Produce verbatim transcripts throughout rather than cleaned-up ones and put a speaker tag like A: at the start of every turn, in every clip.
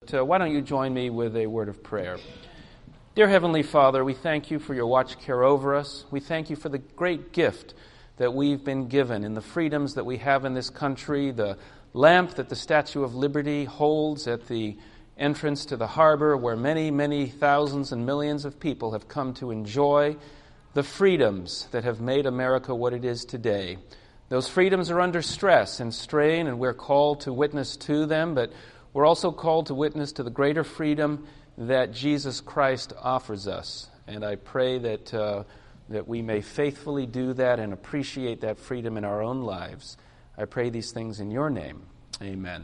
A: But uh, why don't you join me with a word of prayer? Dear Heavenly Father, we thank you for your watch care over us. We thank you for the great gift that we've been given in the freedoms that we have in this country, the lamp that the Statue of Liberty holds at the entrance to the harbor where many, many thousands and millions of people have come to enjoy the freedoms that have made America what it is today. Those freedoms are under stress and strain, and we're called to witness to them, but we're also called to witness to the greater freedom that Jesus Christ offers us. And I pray that uh, that we may faithfully do that and appreciate that freedom in our own lives. I pray these things in your name. Amen.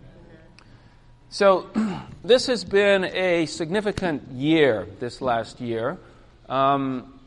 A: So, this has been a significant year, this last year. Um,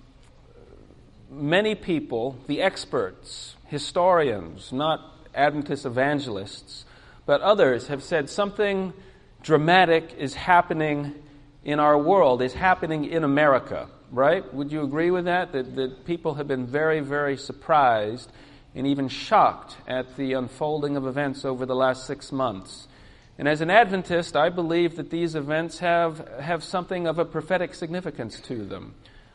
A: many people, the experts, historians, not Adventist evangelists, but others have said something dramatic is happening in our world, is happening in America. Right? Would you agree with that? that? That people have been very, very surprised and even shocked at the unfolding of events over the last six months. And as an Adventist, I believe that these events have, have something of a prophetic significance to them.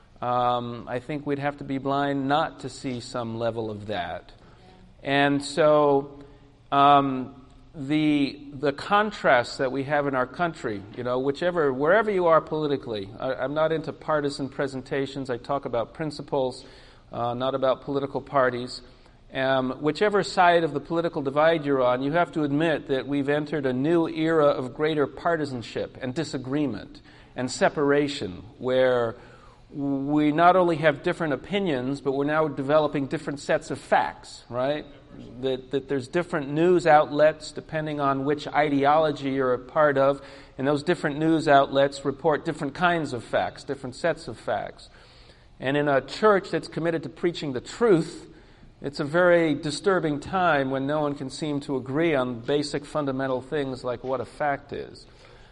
A: Um, I think we'd have to be blind not to see some level of that. And so um, the the contrasts that we have in our country, you know, whichever, wherever you are politically, I, I'm not into partisan presentations. I talk about principles, uh, not about political parties. Um, whichever side of the political divide you're on, you have to admit that we've entered a new era of greater partisanship and disagreement and separation, where we not only have different opinions, but we're now developing different sets of facts, right? That, that there's different news outlets depending on which ideology you're a part of, and those different news outlets report different kinds of facts, different sets of facts. And in a church that's committed to preaching the truth, it's a very disturbing time when no one can seem to agree on basic fundamental things like what a fact is.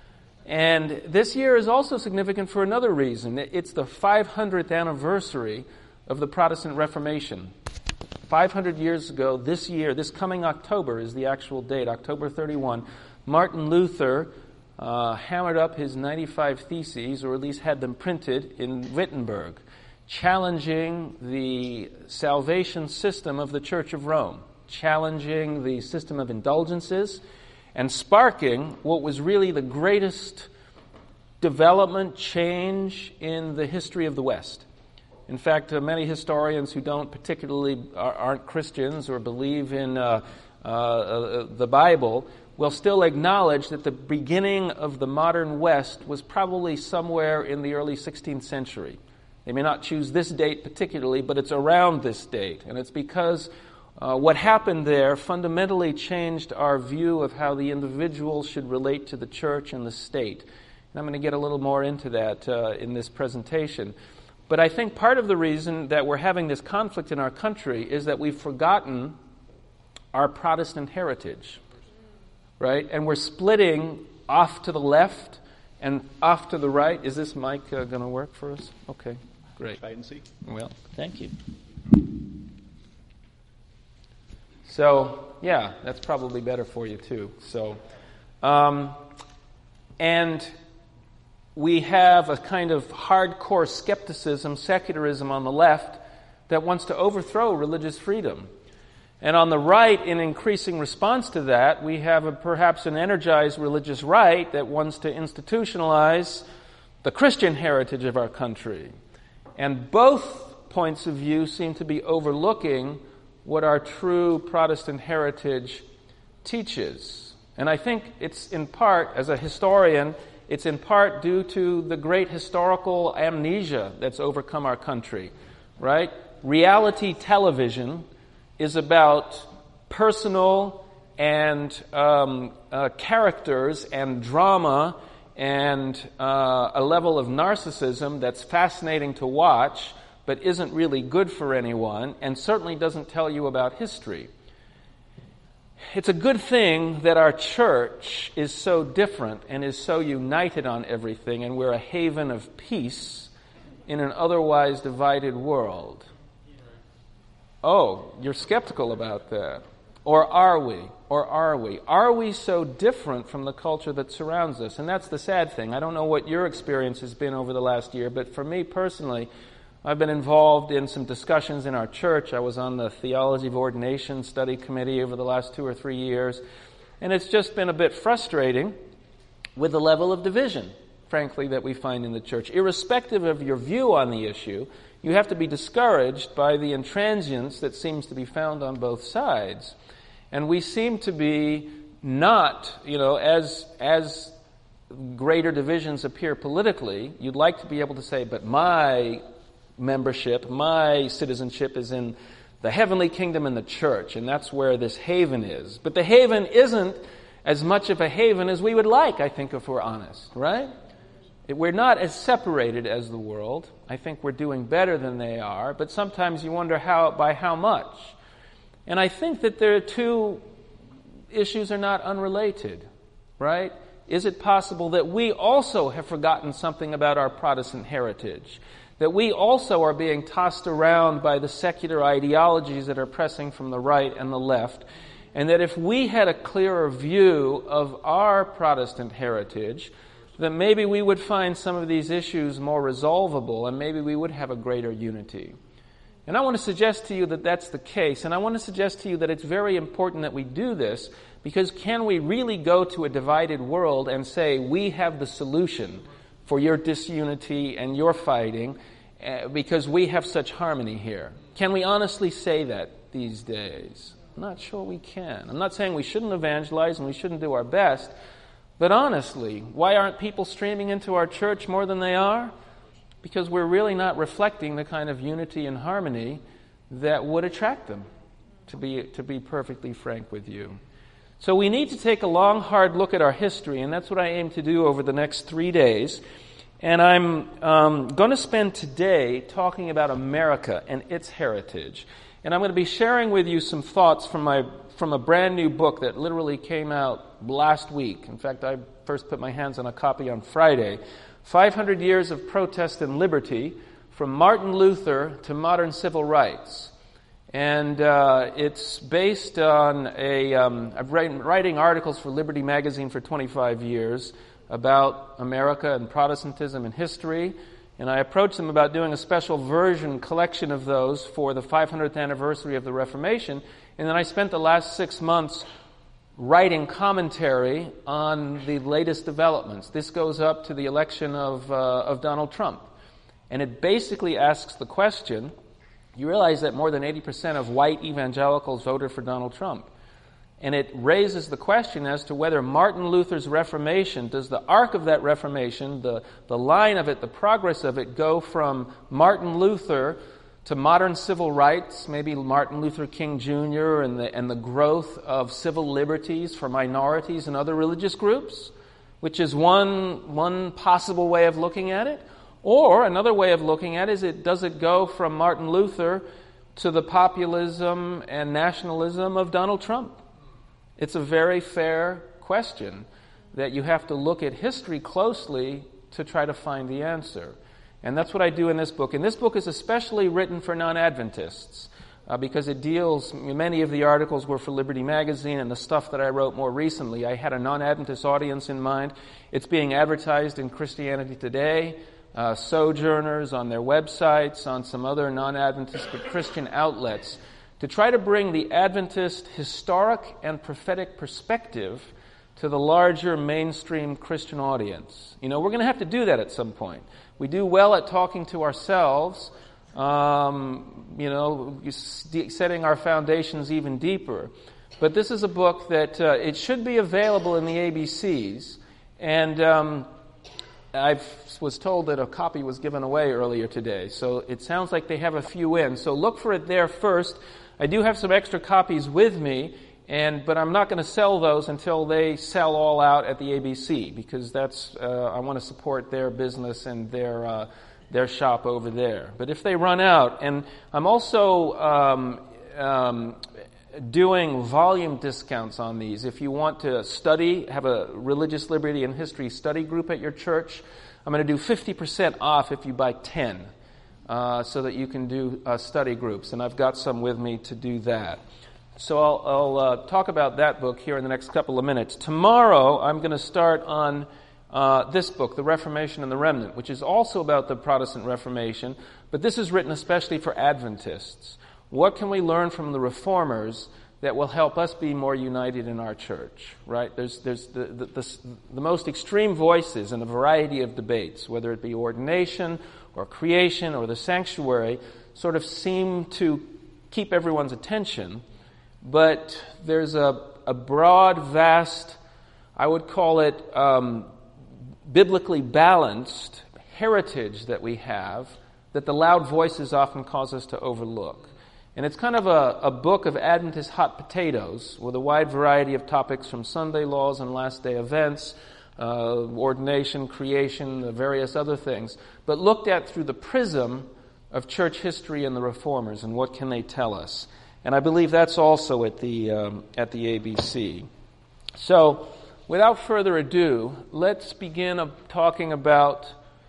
A: And this year is also significant for another reason. It's the five hundredth anniversary of the Protestant Reformation. five hundred years ago, this year, this coming October is the actual date, October thirty-first, Martin Luther uh, hammered up his ninety-five Theses, or at least had them printed, in Wittenberg, challenging the salvation system of the Church of Rome, challenging the system of indulgences, and sparking what was really the greatest development change in the history of the West. In fact, uh, many historians who don't particularly are, aren't Christians or believe in uh, uh, uh, the Bible will still acknowledge that the beginning of the modern West was probably somewhere in the early sixteenth century. They may not choose this date particularly, but it's around this date. And it's because uh, what happened there fundamentally changed our view of how the individual should relate to the church and the state. And I'm going to get a little more into that uh, in this presentation. But I think part of the reason that we're having this conflict in our country is that we've forgotten our Protestant heritage, right? And we're splitting off to the left and off to the right. Is this mic uh, going to work for us? Okay, great.
B: Try and see.
A: Well, thank you. So, yeah, that's probably better for you too. So, um, and we have a kind of hardcore skepticism, secularism on the left that wants to overthrow religious freedom. And on the right, in increasing response to that, we have a, perhaps an energized religious right that wants to institutionalize the Christian heritage of our country. And both points of view seem to be overlooking what our true Protestant heritage teaches. And I think it's in part, as a historian, it's in part due to the great historical amnesia that's overcome our country, right? Reality television is about personal and um, uh, characters and drama and uh, a level of narcissism that's fascinating to watch, but isn't really good for anyone, and certainly doesn't tell you about history. It's a good thing that our church is so different and is so united on everything, and we're a haven of peace in an otherwise divided world. Oh, you're skeptical about that. Or are we? Or are we? Are we so different from the culture that surrounds us? And that's the sad thing. I don't know what your experience has been over the last year, but for me personally, I've been involved in some discussions in our church. I was on the Theology of Ordination Study Committee over the last two or three years, and it's just been a bit frustrating with the level of division, frankly, that we find in the church. Irrespective of your view on the issue, you have to be discouraged by the intransience that seems to be found on both sides. And we seem to be not, you know, as as greater divisions appear politically, you'd like to be able to say, but my membership, my citizenship is in the heavenly kingdom and the church, and that's where this haven is. But the haven isn't as much of a haven as we would like, I think, if we're honest, right? We're not as separated as the world. I think we're doing better than they are, but sometimes you wonder how by how much. And I think that the two issues are not unrelated, right? Is it possible that we also have forgotten something about our Protestant heritage? That we also are being tossed around by the secular ideologies that are pressing from the right and the left, and that if we had a clearer view of our Protestant heritage, then maybe we would find some of these issues more resolvable, and maybe we would have a greater unity. And I want to suggest to you that that's the case, and I want to suggest to you that it's very important that we do this, because can we really go to a divided world and say, we have the solution for your disunity and your fighting, uh, because we have such harmony here? Can we honestly say that these days? I'm not sure we can. I'm not saying we shouldn't evangelize and we shouldn't do our best, but honestly, why aren't people streaming into our church more than they are? Because we're really not reflecting the kind of unity and harmony that would attract them, to be to be perfectly frank with you. So we need to take a long, hard look at our history, and that's what I aim to do over the next three days. And I'm um, going to spend today talking about America and its heritage. And I'm going to be sharing with you some thoughts from my from a brand new book that literally came out last week. In fact, I first put my hands on a copy on Friday. five hundred Years of Protest and Liberty, from Martin Luther to Modern Civil Rights. And uh, it's based on a, um, I've been writing articles for Liberty Magazine for twenty-five years about America and Protestantism and history. And I approached them about doing a special version collection of those for the five hundredth anniversary of the Reformation. And then I spent the last six months writing commentary on the latest developments. This goes up to the election of uh, of Donald Trump. And it basically asks the question, you realize that more than eighty percent of white evangelicals voted for Donald Trump. And it raises the question as to whether Martin Luther's Reformation, does the arc of that Reformation, the, the line of it, the progress of it, go from Martin Luther to modern civil rights, maybe Martin Luther King Junior and the and the growth of civil liberties for minorities and other religious groups, which is one one possible way of looking at it. Or another way of looking at it is, it does it go from Martin Luther to the populism and nationalism of Donald Trump? It's a very fair question that you have to look at history closely to try to find the answer. And that's what I do in this book. And this book is especially written for non-Adventists uh, because it deals, many of the articles were for Liberty Magazine, and the stuff that I wrote more recently, I had a non-Adventist audience in mind. It's being advertised in Christianity Today, uh, Sojourners, on their websites, on some other non-Adventist but Christian outlets, to try to bring the Adventist historic and prophetic perspective to the larger mainstream Christian audience. You know, we're going to have to do that at some point. We do well at talking to ourselves, um, you know, setting our foundations even deeper. But this is a book that uh, it should be available in the A B Cs. And um, I was told that a copy was given away earlier today. So it sounds like they have a few in. So look for it there first. I do have some extra copies with me, and but I'm not going to sell those until they sell all out at the A B C, because that's uh, I want to support their business and their uh, their shop over there. But if they run out, and I'm also um, um, doing volume discounts on these. If you want to study, have a religious liberty and history study group at your church, I'm going to do fifty percent off if you buy ten. Uh, so that you can do uh, study groups, and I've got some with me to do that. So I'll, I'll uh, talk about that book here in the next couple of minutes. Tomorrow I'm going to start on uh, this book, The Reformation and the Remnant, which is also about the Protestant Reformation, but this is written especially for Adventists. What can we learn from the Reformers that will help us be more united in our church, right? There's, there's the, the, the, the most extreme voices in a variety of debates, whether it be ordination or creation or the sanctuary, sort of seem to keep everyone's attention. But there's a, a broad, vast, I would call it um, biblically balanced heritage that we have that the loud voices often cause us to overlook. And it's kind of a, a book of Adventist hot potatoes with a wide variety of topics from Sunday laws and last day events, uh, ordination, creation, the various other things, but looked at through the prism of church history and the Reformers and what can they tell us. And I believe that's also at the um, at the A B C. So, without further ado, let's begin uh, talking about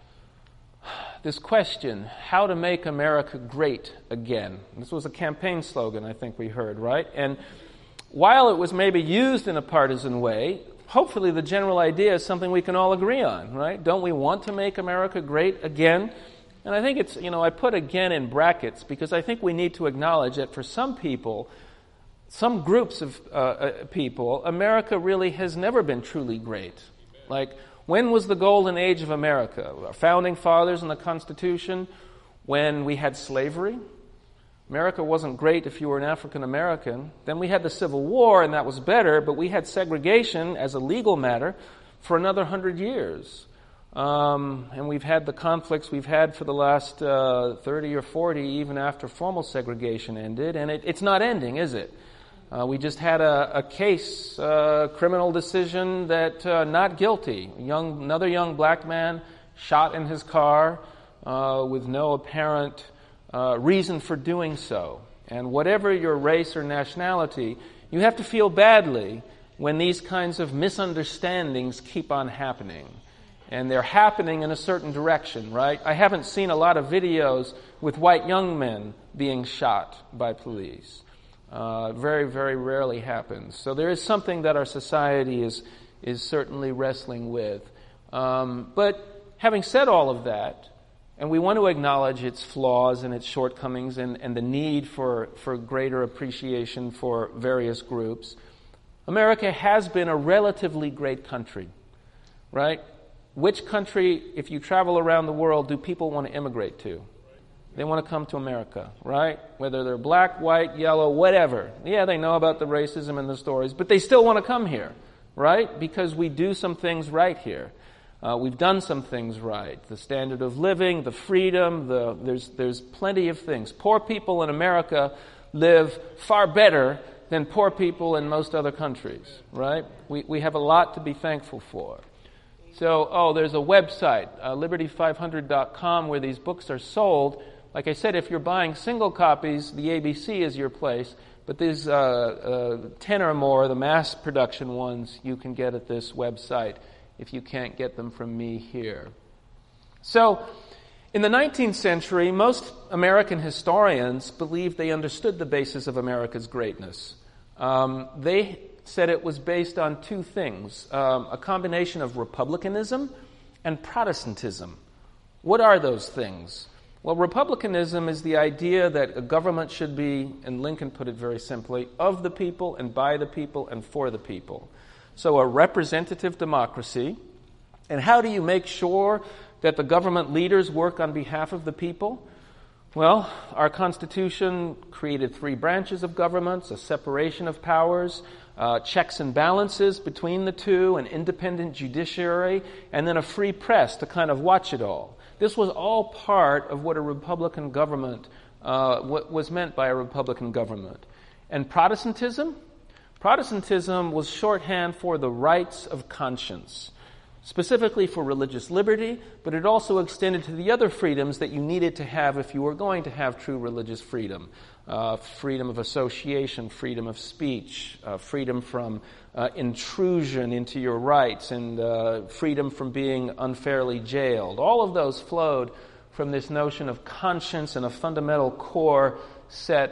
A: this question, how to make America great again. This was a campaign slogan, I think we heard, right? And while it was maybe used in a partisan way, hopefully the general idea is something we can all agree on, right? Don't we want to make America great again? And I think it's, you know, I put again in brackets because I think we need to acknowledge that for some people, some groups of uh, uh, people, America really has never been truly great. Like, when was the golden age of America? Our founding fathers and the Constitution, when we had slavery. America wasn't great if you were an African American. Then we had the Civil War, and that was better, but we had segregation as a legal matter for another hundred years. Um, and we've had the conflicts we've had for the last uh, thirty or forty, even after formal segregation ended. And it, it's not ending, is it? Uh, we just had a, a case, uh, criminal decision that uh, not guilty. Young, another young black man shot in his car uh, with no apparent uh, reason for doing so. And whatever your race or nationality, you have to feel badly when these kinds of misunderstandings keep on happening. And they're happening in a certain direction, right? I haven't seen a lot of videos with white young men being shot by police. Uh, very, very rarely happens. So there is something that our society is is certainly wrestling with. Um, but having said all of that, and we want to acknowledge its flaws and its shortcomings and, and the need for, for greater appreciation for various groups, America has been a relatively great country, right? Which country, if you travel around the world, do people want to immigrate to? They want to come to America, right? Whether they're black, white, yellow, whatever. Yeah, they know about the racism and the stories, but they still want to come here, right? Because we do some things right here. Uh, we've done some things right. The standard of living, the freedom, the there's there's plenty of things. Poor people in America live far better than poor people in most other countries, right? We we have a lot to be thankful for. So, oh, there's a website, uh, liberty five hundred dot com, where these books are sold. Like I said, if you're buying single copies, the A B C is your place. But these uh, uh, ten or more, the mass production ones, you can get at this website if you can't get them from me here. So, in the nineteenth century, most American historians believed they understood the basis of America's greatness. Um, they said it was based on two things, um, a combination of republicanism and Protestantism. What are those things? Well, republicanism is the idea that a government should be, and Lincoln put it very simply, of the people and by the people and for the people. So a representative democracy. And how do you make sure that the government leaders work on behalf of the people? Well, our Constitution created three branches of governments, a separation of powers, uh, checks and balances between the two, an independent judiciary, and then a free press to kind of watch it all. This was all part of what a Republican government, uh, what was meant by a Republican government. And Protestantism? Protestantism was shorthand for the rights of conscience, specifically for religious liberty, but it also extended to the other freedoms that you needed to have if you were going to have true religious freedom. Uh, freedom of association, freedom of speech, uh, freedom from uh, intrusion into your rights, and uh, freedom from being unfairly jailed. All of those flowed from this notion of conscience and a fundamental core set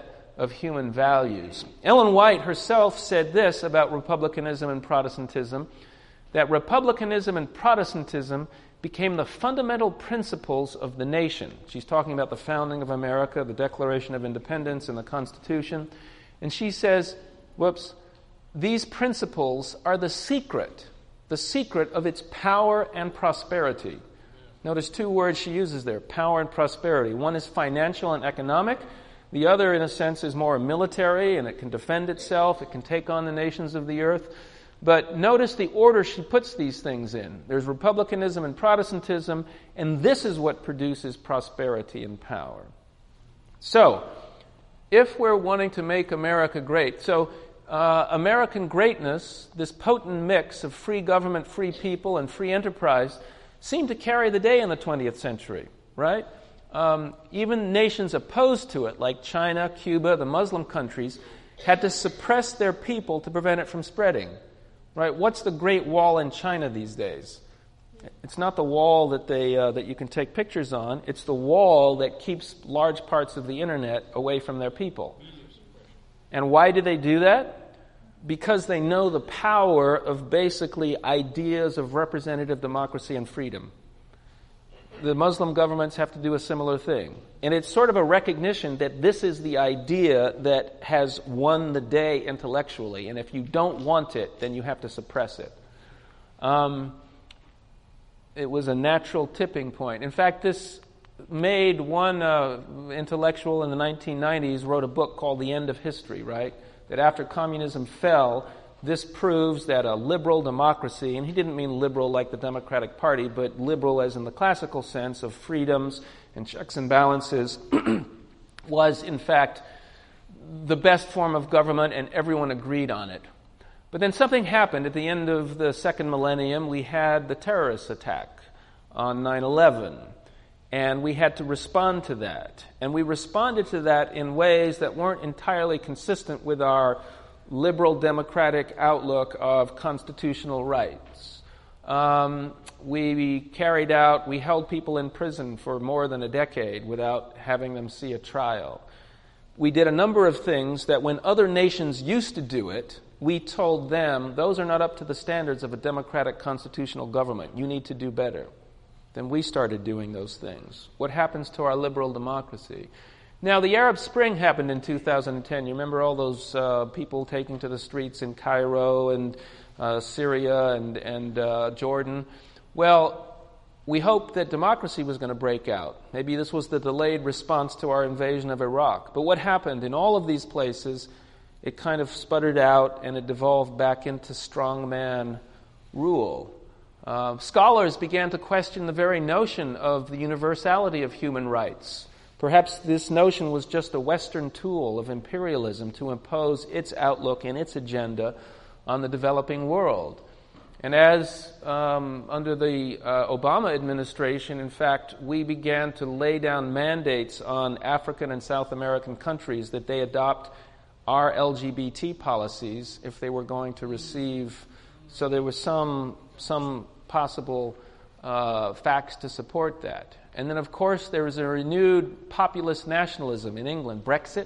A: of human values. Ellen White herself said this about republicanism and Protestantism, that republicanism and Protestantism became the fundamental principles of the nation. She's talking about the founding of America, the Declaration of Independence, and the Constitution. And she says, whoops, these principles are the secret, the secret of its power and prosperity. Notice two words she uses there, power and prosperity. One is financial and economic. The other, in a sense, is more military, and it can defend itself. It can take on the nations of the earth. But notice the order she puts these things in. There's republicanism and Protestantism, and this is what produces prosperity and power. So, if we're wanting to make America great, so uh, American greatness, this potent mix of free government, free people, and free enterprise, seemed to carry the day in the twentieth century, right? Um, even nations opposed to it, like China, Cuba, the Muslim countries, had to suppress their people to prevent it from spreading. Right? What's the Great Wall in China these days? It's not the wall that they uh, that you can take pictures on. It's the wall that keeps large parts of the internet away from their people. And why do they do that? Because they know the power of basically ideas of representative democracy and freedom. The Muslim governments have to do a similar thing. And it's sort of a recognition that this is the idea that has won the day intellectually. And if you don't want it, then you have to suppress it. Um, it was a natural tipping point. In fact, this made one uh, intellectual in the nineteen nineties wrote a book called The End of History, right? That after communism fell, this proves that a liberal democracy, and he didn't mean liberal like the Democratic Party, but liberal as in the classical sense of freedoms and checks and balances, was in fact the best form of government, and everyone agreed on it. But then something happened at the end of the second millennium. We had the terrorist attack on nine eleven, and we had to respond to that. And we responded to that in ways that weren't entirely consistent with our liberal democratic outlook of constitutional rights. Um, we carried out, we held people in prison for more than a decade without having them see a trial. We did a number of things that when other nations used to do it, we told them, those are not up to the standards of a democratic constitutional government. You need to do better. Then we started doing those things. What happens to our liberal democracy? Now, the Arab Spring happened in two thousand ten. You remember all those uh, people taking to the streets in Cairo and uh, Syria and, and uh, Jordan? Well, we hoped that democracy was going to break out. Maybe this was the delayed response to our invasion of Iraq. But what happened in all of these places, it kind of sputtered out and it devolved back into strongman rule. Uh, scholars began to question the very notion of the universality of human rights. Perhaps this notion was just a Western tool of imperialism to impose its outlook and its agenda on the developing world. And as um, under the uh, Obama administration, in fact, we began to lay down mandates on African and South American countries that they adopt our L G B T policies if they were going to receive. So there was some some possible uh, facts to support that. And then, of course, there was a renewed populist nationalism in England, Brexit.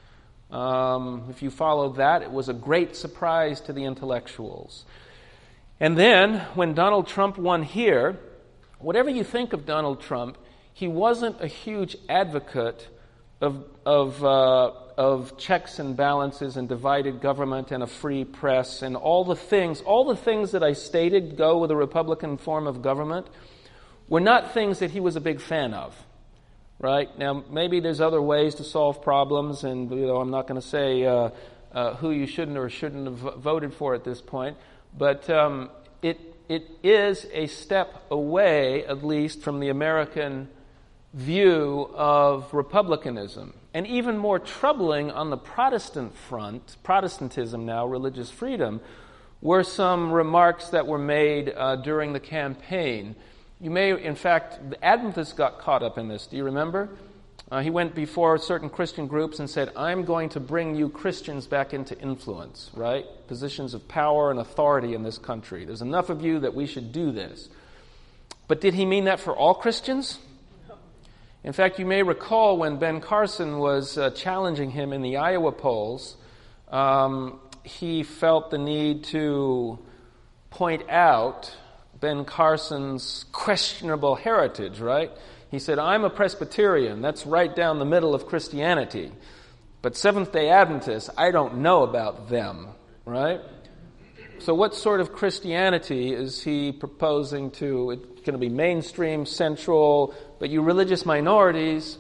A: Um, if you followed that, it was a great surprise to the intellectuals. And then, when Donald Trump won here, whatever you think of Donald Trump, he wasn't a huge advocate of of uh, of checks and balances and divided government and a free press and all the things, all the things that I stated go with a Republican form of government were not things that he was a big fan of, right? Now, maybe there's other ways to solve problems, and you know, I'm not going to say uh, uh, who you shouldn't or shouldn't have voted for at this point, but um, it it is a step away, at least, from the American view of republicanism. And even more troubling on the Protestant front, Protestantism now, religious freedom, were some remarks that were made uh, during the campaign. You may, in fact, the Adventists got caught up in this. Do you remember? Uh, he went before certain Christian groups and said, I'm going to bring you Christians back into influence, right? Positions of power and authority in this country. There's enough of you that we should do this. But did he mean that for all Christians? In fact, you may recall when Ben Carson was uh, challenging him in the Iowa polls, um, he felt the need to point out Ben Carson's questionable heritage, right? He said, I'm a Presbyterian. That's right down the middle of Christianity. But Seventh-day Adventists, I don't know about them, right? So what sort of Christianity is he proposing to? It's going to be mainstream, central, but you religious minorities.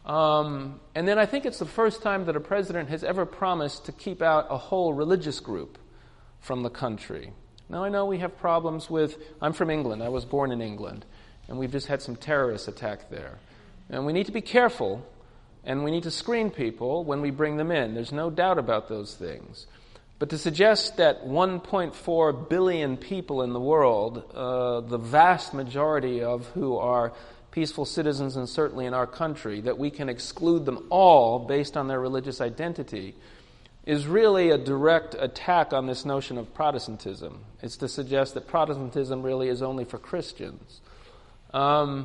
A: Um, and then I think it's the first time that a president has ever promised to keep out a whole religious group from the country. Now, I know we have problems with, I'm from England, I was born in England, and we've just had some terrorist attack there. And we need to be careful, and we need to screen people when we bring them in. There's no doubt about those things. But to suggest that one point four billion people in the world, uh, the vast majority of who are peaceful citizens and certainly in our country, that we can exclude them all based on their religious identity, is really a direct attack on this notion of Protestantism. It's to suggest that Protestantism really is only for Christians. Um,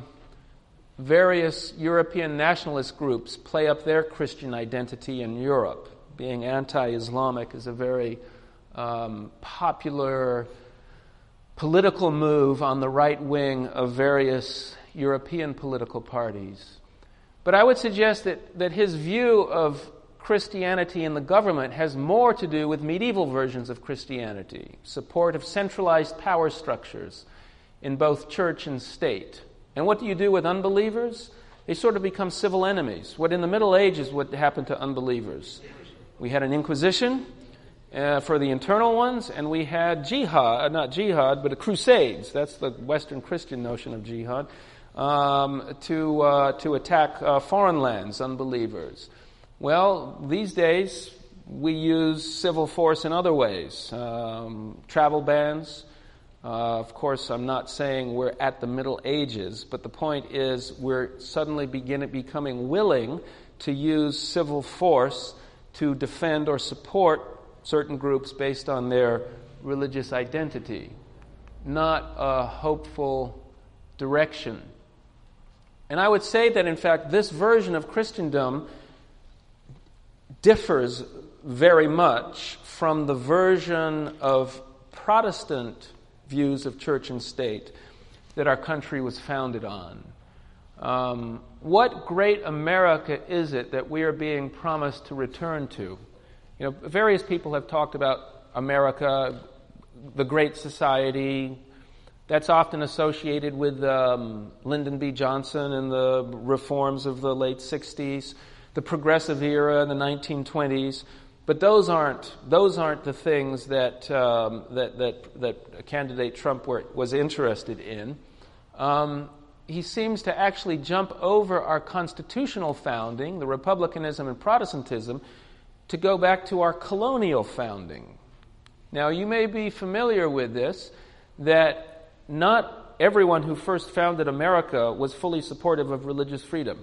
A: various European nationalist groups play up their Christian identity in Europe. Being anti-Islamic is a very um, popular political move on the right wing of various European political parties. But I would suggest that, that his view of Christianity in the government has more to do with medieval versions of Christianity, support of centralized power structures in both church and state. And what do you do with unbelievers? They sort of become civil enemies. What in the Middle Ages would happen to unbelievers? We had an inquisition uh, for the internal ones, and we had jihad, not jihad, but a crusades. That's the Western Christian notion of jihad, um, to uh, to attack uh, foreign lands, unbelievers. Well, these days we use civil force in other ways. Um, travel bans. Uh, of course, I'm not saying we're at the Middle Ages, but the point is we're suddenly begin, becoming willing to use civil force to defend or support certain groups based on their religious identity. Not a hopeful direction. And I would say that, in fact, this version of Christendom differs very much from the version of Protestant views of church and state that our country was founded on. Um, what great America is it that we are being promised to return to? You know, various people have talked about America, the Great Society. That's often associated with um, Lyndon B. Johnson and the reforms of the late sixties, the progressive era in the nineteen twenties. But those aren't those aren't the things that um, that that that candidate Trump were, was interested in. Um, he seems to actually jump over our constitutional founding, the republicanism and Protestantism, to go back to our colonial founding. Now, you may be familiar with this, that not everyone who first founded America was fully supportive of religious freedom.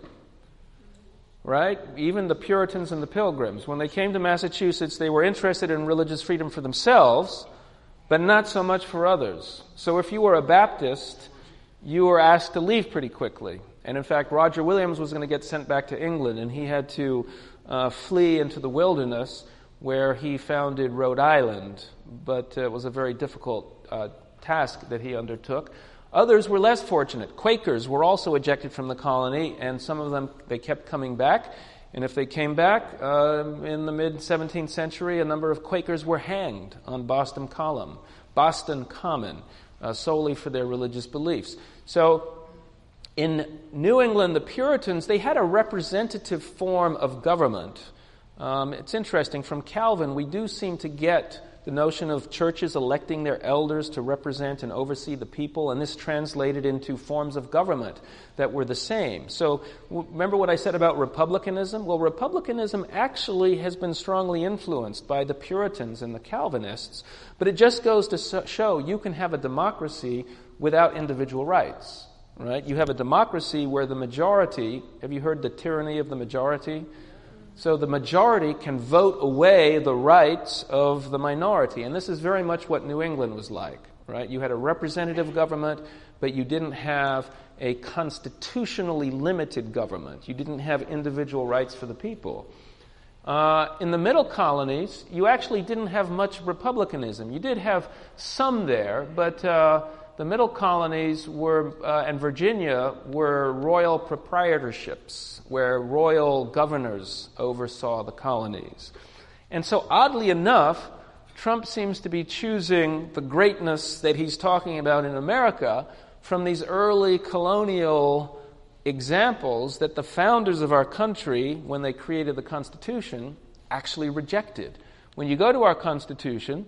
A: Right? Even the Puritans and the Pilgrims, when they came to Massachusetts, they were interested in religious freedom for themselves, but not so much for others. So if you were a Baptist, you were asked to leave pretty quickly. And in fact, Roger Williams was going to get sent back to England, and he had to uh, flee into the wilderness where he founded Rhode Island. But uh, it was a very difficult uh, task that he undertook. Others were less fortunate. Quakers were also ejected from the colony, and some of them, they kept coming back. And if they came back, uh, in the mid-seventeenth century, a number of Quakers were hanged on Boston Common, Boston Common, uh, solely for their religious beliefs. So in New England, the Puritans, they had a representative form of government. Um, it's interesting, from Calvin, we do seem to get the notion of churches electing their elders to represent and oversee the people, and this translated into forms of government that were the same. So w- remember what I said about republicanism? Well, republicanism actually has been strongly influenced by the Puritans and the Calvinists, but it just goes to so- show you can have a democracy without individual rights, right? You have a democracy where the majority, have you heard the tyranny of the majority? So the majority can vote away the rights of the minority. And this is very much what New England was like. right? You had a representative government, but you didn't have a constitutionally limited government. You didn't have individual rights for the people. Uh, in the middle colonies, you actually didn't have much republicanism. You did have some there, but uh, the middle colonies were, uh, and Virginia were royal proprietorships, where royal governors oversaw the colonies. And so oddly enough, Trump seems to be choosing the greatness that he's talking about in America from these early colonial examples that the founders of our country, when they created the Constitution, actually rejected. When you go to our Constitution,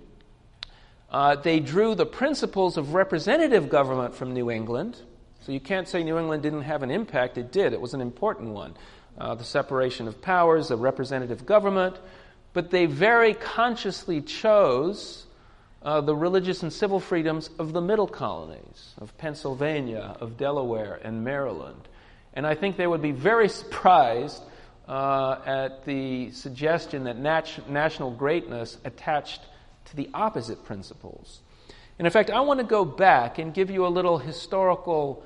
A: uh, they drew the principles of representative government from New England. So you can't say New England didn't have an impact. It did. It was an important one. Uh, the separation of powers, the representative government. But they very consciously chose uh, the religious and civil freedoms of the middle colonies, of Pennsylvania, of Delaware, and Maryland. And I think they would be very surprised uh, at the suggestion that nat- national greatness attached to the opposite principles. And in fact, I want to go back and give you a little historical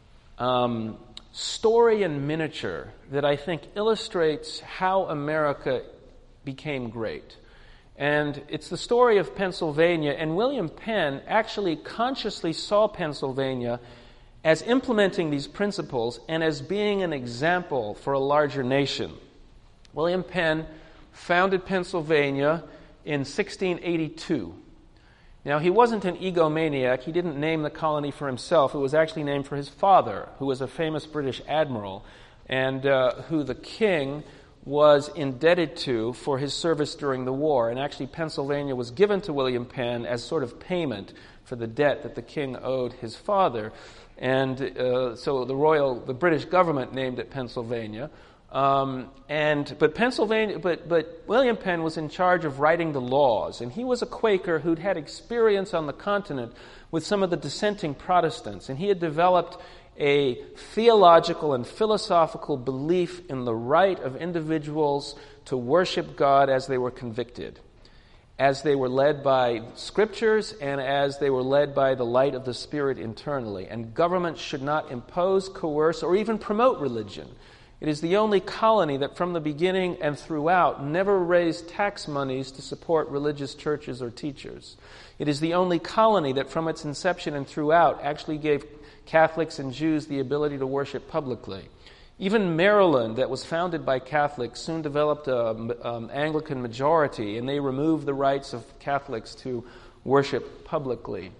A: um, story in miniature that I think illustrates how America became great. And it's the story of Pennsylvania, and William Penn actually consciously saw Pennsylvania as implementing these principles and as being an example for a larger nation. William Penn founded Pennsylvania in sixteen eighty-two. Now, he wasn't an egomaniac. He didn't name the colony for himself. It was actually named for his father, who was a famous British admiral, and uh, who the king was indebted to for his service during the war. And actually, Pennsylvania was given to William Penn as sort of payment for the debt that the king owed his father. And uh, so the royal, the British government named it Pennsylvania. Um, and but Pennsylvania, but but William Penn was in charge of writing the laws, and he was a Quaker who'd had experience on the continent with some of the dissenting Protestants, and he had developed a theological and philosophical belief in the right of individuals to worship God as they were convicted, as they were led by scriptures, and as they were led by the light of the Spirit internally. And government should not impose, coerce, or even promote religion. It is the only colony that from the beginning and throughout never raised tax monies to support religious churches or teachers. It is the only colony that from its inception and throughout actually gave Catholics and Jews the ability to worship publicly. Even Maryland, that was founded by Catholics, soon developed an um, Anglican majority, and they removed the rights of Catholics to worship publicly.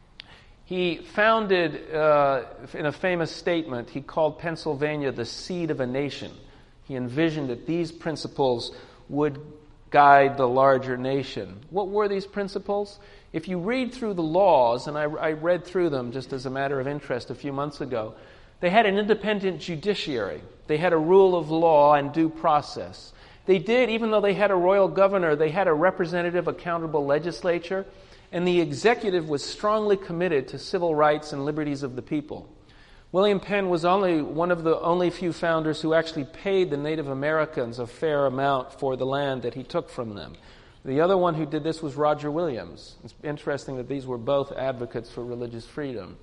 A: He founded, uh, in a famous statement, he called Pennsylvania the seed of a nation. He envisioned that these principles would guide the larger nation. What were these principles? If you read through the laws, and I, I read through them just as a matter of interest a few months ago, they had an independent judiciary. They had a rule of law and due process. They did, even though they had a royal governor, they had a representative, accountable legislature, and the executive was strongly committed to civil rights and liberties of the people. William Penn was only one of the only few founders who actually paid the Native Americans a fair amount for the land that he took from them. The other one who did this was Roger Williams. It's interesting that these were both advocates for religious freedom.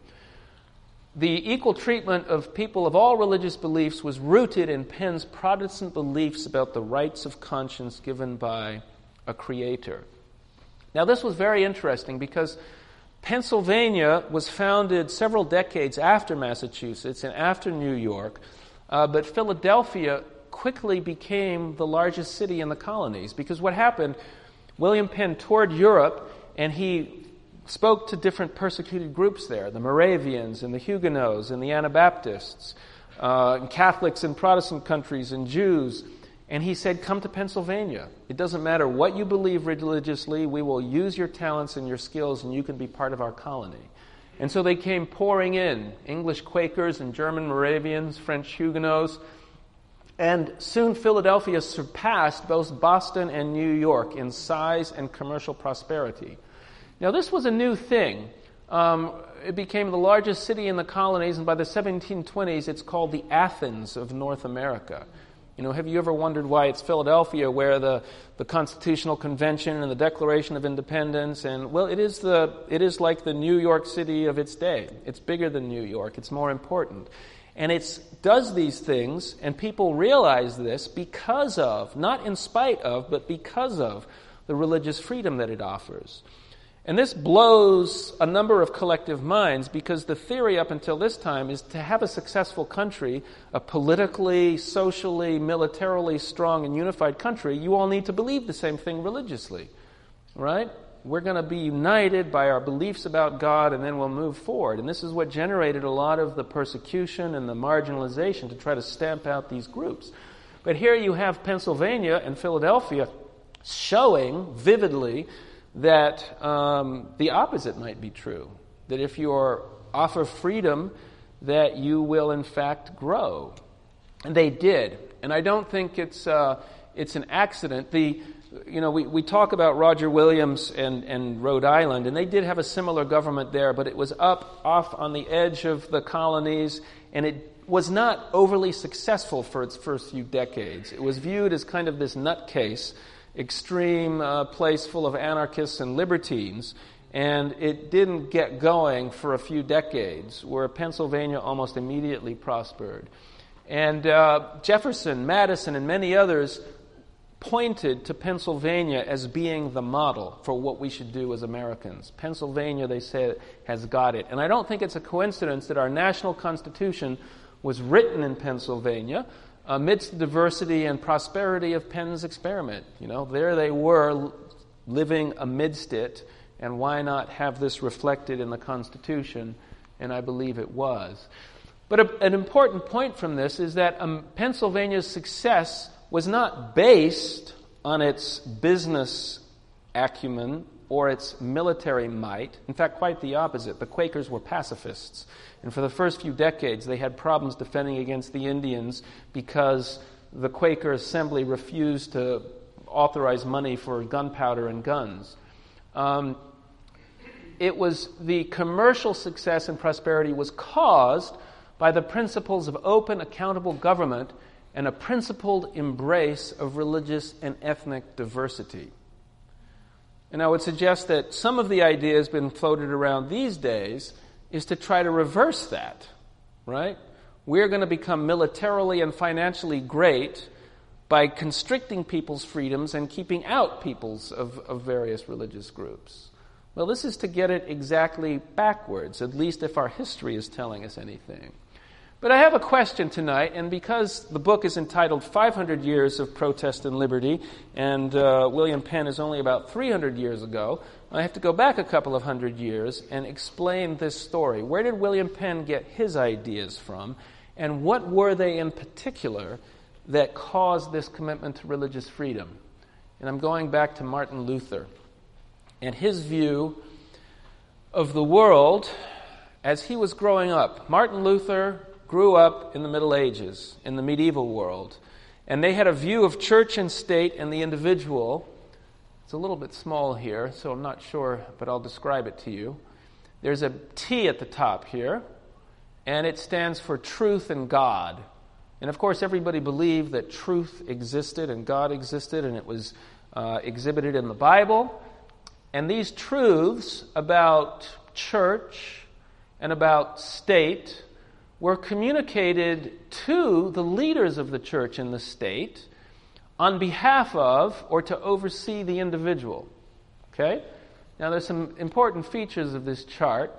A: The equal treatment of people of all religious beliefs was rooted in Penn's Protestant beliefs about the rights of conscience given by a creator. Now, this was very interesting because Pennsylvania was founded several decades after Massachusetts and after New York, uh, but Philadelphia quickly became the largest city in the colonies because what happened, William Penn toured Europe and he spoke to different persecuted groups there, the Moravians and the Huguenots and the Anabaptists, uh, and Catholics in Protestant countries and Jews. And he said, come to Pennsylvania. It doesn't matter what you believe religiously, we will use your talents and your skills and you can be part of our colony. And so they came pouring in, English Quakers and German Moravians, French Huguenots, and soon Philadelphia surpassed both Boston and New York in size and commercial prosperity. Now this was a new thing. Um, it became the largest city in the colonies, and by the seventeen twenties it's called the Athens of North America. You know, have you ever wondered why it's Philadelphia where the, the Constitutional Convention and the Declaration of Independence and, well, it is the it is like the New York City of its day. It's bigger than New York. It's more important. And it does these things, and people realize this because of, not in spite of, but because of the religious freedom that it offers. And this blows a number of collective minds because the theory up until this time is to have a successful country, a politically, socially, militarily strong and unified country, you all need to believe the same thing religiously, right? We're going to be united by our beliefs about God and then we'll move forward. And this is what generated a lot of the persecution and the marginalization to try to stamp out these groups. But here you have Pennsylvania and Philadelphia showing vividly that um, the opposite might be true. That if you are offer freedom, that you will in fact grow. And they did. And I don't think it's uh, it's an accident. The you know we, we talk about Roger Williams and, and Rhode Island, and they did have a similar government there, but it was up off on the edge of the colonies, and it was not overly successful for its first few decades. It was viewed as kind of this nutcase, extreme uh, place full of anarchists and libertines, and it didn't get going for a few decades, where Pennsylvania almost immediately prospered. And uh, Jefferson, Madison, and many others pointed to Pennsylvania as being the model for what we should do as Americans. Pennsylvania, they said, has got it. And I don't think it's a coincidence that our national constitution was written in Pennsylvania amidst the diversity and prosperity of Penn's experiment. You know, there they were living amidst it, and why not have this reflected in the Constitution? And I believe it was. But a, an important point from this is that um, Pennsylvania's success was not based on its business acumen or its military might. In fact, quite the opposite. The Quakers were pacifists. And for the first few decades, they had problems defending against the Indians because the Quaker Assembly refused to authorize money for gunpowder and guns. Um, it was the commercial success and prosperity was caused by the principles of open, accountable government and a principled embrace of religious and ethnic diversity. And I would suggest that some of the ideas been floated around these days is to try to reverse that, right? We're going to become militarily and financially great by constricting people's freedoms and keeping out peoples of, of various religious groups. Well, this is to get it exactly backwards, at least if our history is telling us anything. But I have a question tonight, and because the book is entitled five hundred Years of Protest and Liberty, and uh, William Penn is only about three hundred years ago, I have to go back a couple of hundred years and explain this story. Where did William Penn get his ideas from, and what were they in particular that caused this commitment to religious freedom? And I'm going back to Martin Luther and his view of the world as he was growing up. Martin Luther grew up in the Middle Ages, in the medieval world, and they had a view of church and state and the individual. It's a little bit small here, so I'm not sure, but I'll describe it to you. There's a T at the top here, and it stands for truth and God. And of course, everybody believed that truth existed and God existed, and it was uh, exhibited in the Bible. And these truths about church and about state were communicated to the leaders of the church and the state on behalf of or to oversee the individual. Okay? Now there's some important features of this chart.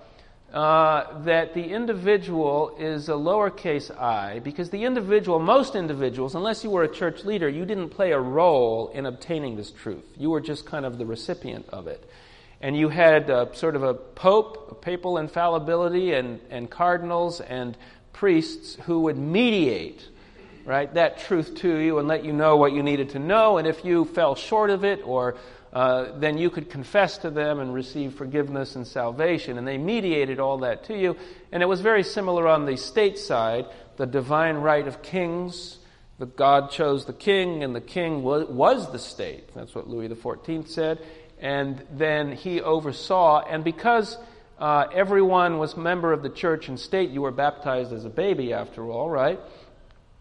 A: Uh, that the individual is a lowercase I, because the individual, most individuals, unless you were a church leader, you didn't play a role in obtaining this truth. You were just kind of the recipient of it. And you had uh, sort of a pope, a papal infallibility, and, and cardinals and priests who would mediate, right, that truth to you and let you know what you needed to know. And if you fell short of it, or uh, then you could confess to them and receive forgiveness and salvation. And they mediated all that to you. And it was very similar on the state side, the divine right of kings. The God chose the king, and the king was, was the state. That's what Louis the fourteenth said. And then he oversaw, and because uh, everyone was member of the church and state, you were baptized as a baby after all, right?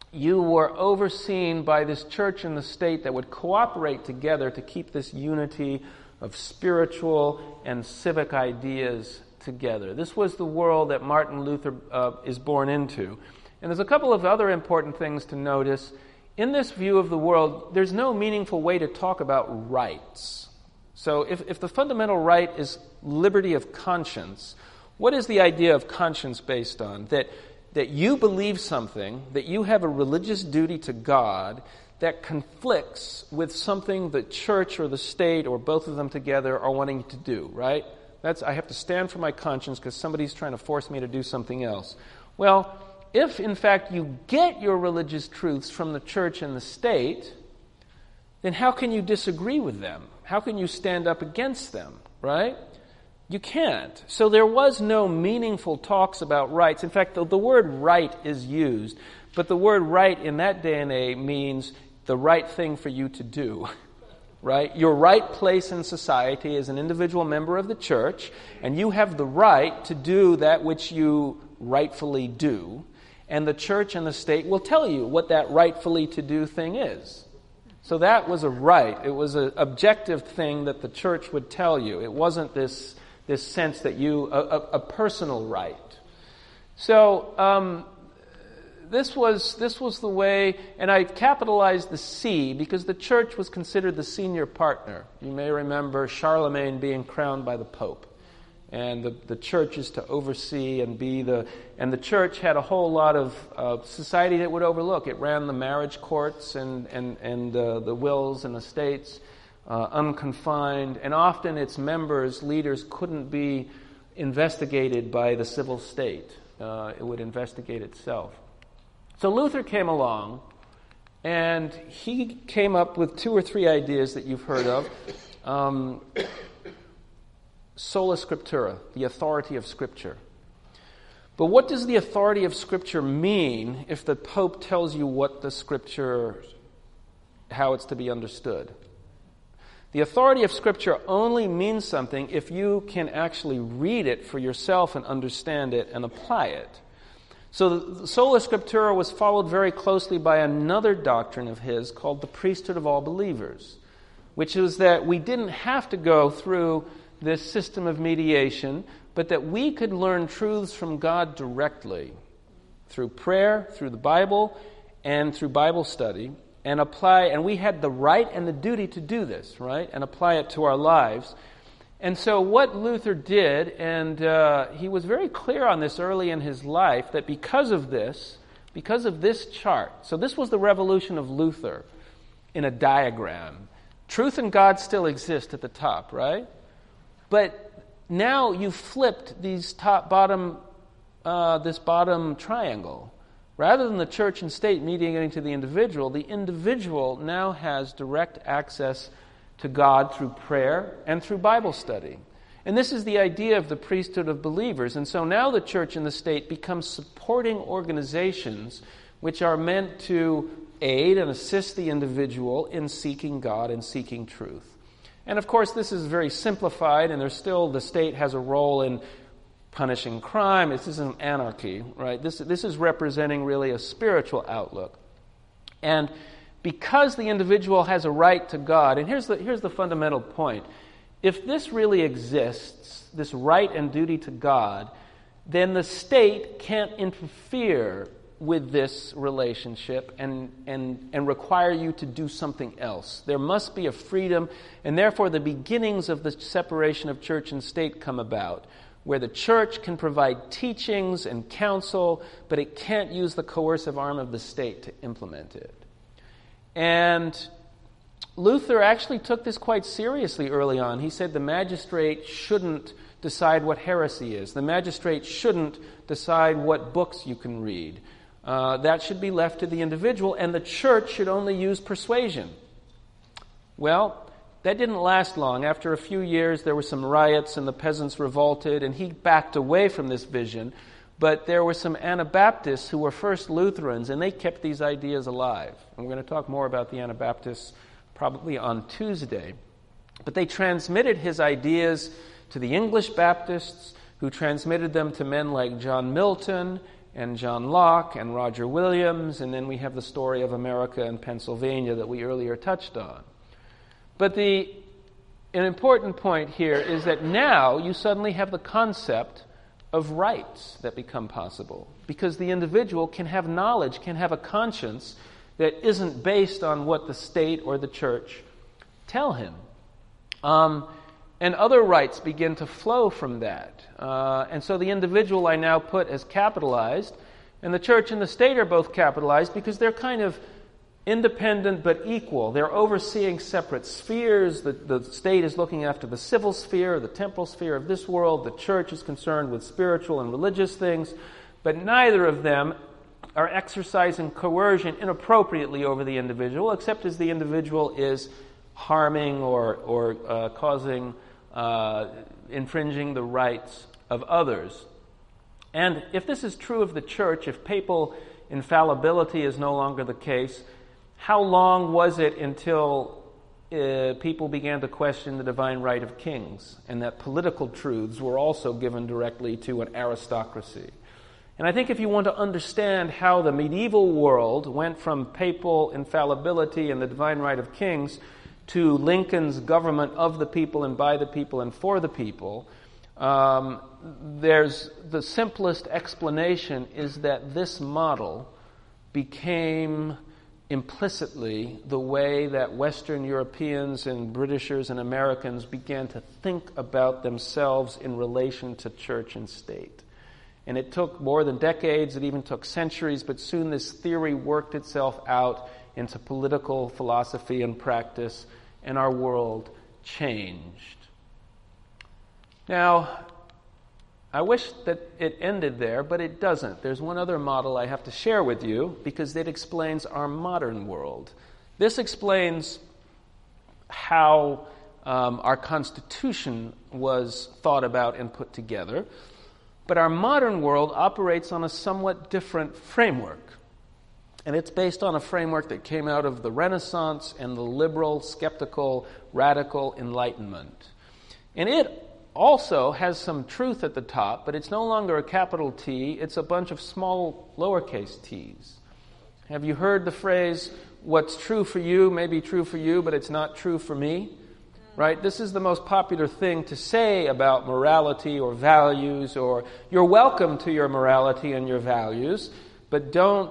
A: you were overseen by this church and the state that would cooperate together to keep this unity of spiritual and civic ideas together. This was the world that Martin Luther uh, is born into. And there's a couple of other important things to notice. In this view of the world, there's no meaningful way to talk about rights. So if, if the fundamental right is liberty of conscience, what is the idea of conscience based on? That that you believe something, that you have a religious duty to God that conflicts with something the church or the state or both of them together are wanting to do, right? That's, I have to stand for my conscience because somebody's trying to force me to do something else. Well, if in fact you get your religious truths from the church and the state, then how can you disagree with them? How can you stand up against them, right? You can't. So there was no meaningful talks about rights. In fact, the, the word right is used, but the word right in that day and age means the right thing for you to do, right? Your right place in society as an individual member of the church, and you have the right to do that which you rightfully do, and the church and the state will tell you what that rightfully to do thing is. So that was a right. It was an objective thing that the church would tell you. It wasn't this this sense that you, a, a, a personal right. So um, this was this was the way, and I capitalized the C because the church was considered the senior partner. You may remember Charlemagne being crowned by the Pope. And the, the church is to oversee and be the, and the church had a whole lot of uh, society that would overlook. It ran the marriage courts and, and, and uh, the wills and estates, uh, unconfined, and often its members, leaders, couldn't be investigated by the civil state. Uh, it would investigate itself. So Luther came along, and he came up with two or three ideas that you've heard of. Um, Sola Scriptura, the authority of Scripture. But what does the authority of Scripture mean if the Pope tells you what the Scripture, how it's to be understood? The authority of Scripture only means something if you can actually read it for yourself and understand it and apply it. So the Sola Scriptura was followed very closely by another doctrine of his called the priesthood of all believers, which is that we didn't have to go through this system of mediation, but that we could learn truths from God directly through prayer, through the Bible, and through Bible study, and apply, and we had the right and the duty to do this, right, and apply it to our lives. And so what Luther did, and uh, he was very clear on this early in his life, that because of this, because of this chart, so this was the revolution of Luther in a diagram. Truth and God still exist at the top, right? But now you've flipped these top, bottom, uh, this bottom triangle. Rather than the church and state mediating to the individual, the individual now has direct access to God through prayer and through Bible study. And this is the idea of the priesthood of believers. And so now the church and the state become supporting organizations which are meant to aid and assist the individual in seeking God and seeking truth. And of course, this is very simplified, and there's still, the state has a role in punishing crime. This isn't anarchy, right? This, this is representing really a spiritual outlook. And because the individual has a right to God, and here's the, here's the fundamental point. If this really exists, this right and duty to God, then the state can't interfere with this relationship and, and, and require you to do something else. There must be a freedom, and therefore the beginnings of the separation of church and state come about, where the church can provide teachings and counsel, but it can't use the coercive arm of the state to implement it. And Luther actually took this quite seriously early on. He said the magistrate shouldn't decide what heresy is. The magistrate shouldn't decide what books you can read. Uh, that should be left to the individual, and the church should only use persuasion. Well, that didn't last long. After a few years, there were some riots, and the peasants revolted, and he backed away from this vision. But there were some Anabaptists who were first Lutherans, and they kept these ideas alive. And we're going to talk more about the Anabaptists probably on Tuesday. But they transmitted his ideas to the English Baptists, who transmitted them to men like John Milton and John Locke and Roger Williams, and then we have the story of America and Pennsylvania that we earlier touched on. But the an important point here is that now you suddenly have the concept of rights that become possible, because the individual can have knowledge, can have a conscience that isn't based on what the state or the church tell him. Um, and other rights begin to flow from that. Uh, and so the individual I now put as capitalized, and the church and the state are both capitalized because they're kind of independent but equal. They're overseeing separate spheres. The, the state is looking after the civil sphere, the temporal sphere of this world. The church is concerned with spiritual and religious things. But neither of them are exercising coercion inappropriately over the individual, except as the individual is harming or, or uh, causing, uh, infringing the rights of others. And if this is true of the church, if papal infallibility is no longer the case, how long was it until uh, people began to question the divine right of kings, and that political truths were also given directly to an aristocracy? And I think if you want to understand how the medieval world went from papal infallibility and the divine right of kings to Lincoln's government of the people and by the people and for the people, um, there's the simplest explanation is that this model became implicitly the way that Western Europeans and Britishers and Americans began to think about themselves in relation to church and state. And it took more than decades, it even took centuries, but soon this theory worked itself out into political philosophy and practice, and our world changed. Now, I wish that it ended there, but it doesn't. There's one other model I have to share with you because it explains our modern world. This explains how um, our Constitution was thought about and put together. But our modern world operates on a somewhat different framework. And it's based on a framework that came out of the Renaissance and the liberal, skeptical, radical Enlightenment. And it also has some truth at the top, but it's no longer a capital T, it's a bunch of small lowercase t's. Have you heard the phrase, what's true for you may be true for you, but it's not true for me? Right? This is the most popular thing to say about morality or values, or you're welcome to your morality and your values, but don't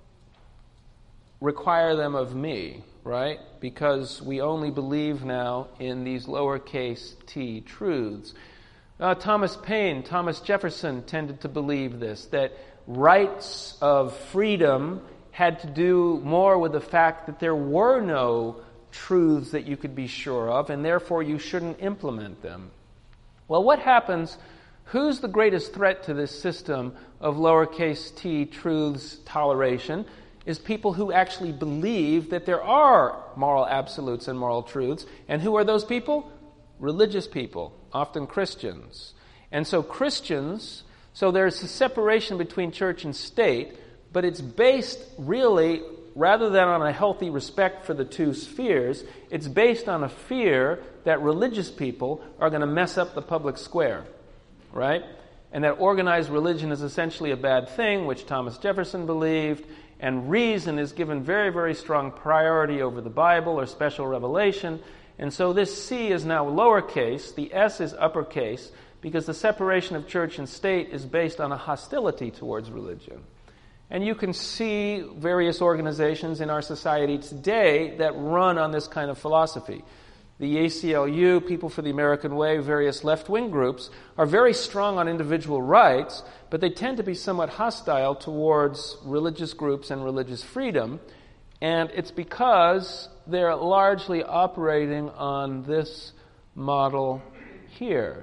A: require them of me, right? Because we only believe now in these lowercase t truths. Uh, Thomas Paine, Thomas Jefferson tended to believe this, that rights of freedom had to do more with the fact that there were no truths that you could be sure of, and therefore you shouldn't implement them. Well, what happens? Who's the greatest threat to this system of lowercase t truths toleration? Is people who actually believe that there are moral absolutes and moral truths. And who are those people? Religious people, often Christians. And so Christians, so there's a separation between church and state, but it's based really, rather than on a healthy respect for the two spheres, it's based on a fear that religious people are going to mess up the public square, right? And that organized religion is essentially a bad thing, which Thomas Jefferson believed, and reason is given very, very strong priority over the Bible or special revelation. And so this C is now lowercase, the S is uppercase, because the separation of church and state is based on a hostility towards religion. And you can see various organizations in our society today that run on this kind of philosophy. The A C L U, People for the American Way, various left-wing groups are very strong on individual rights, but they tend to be somewhat hostile towards religious groups and religious freedom. And it's because they're largely operating on this model here.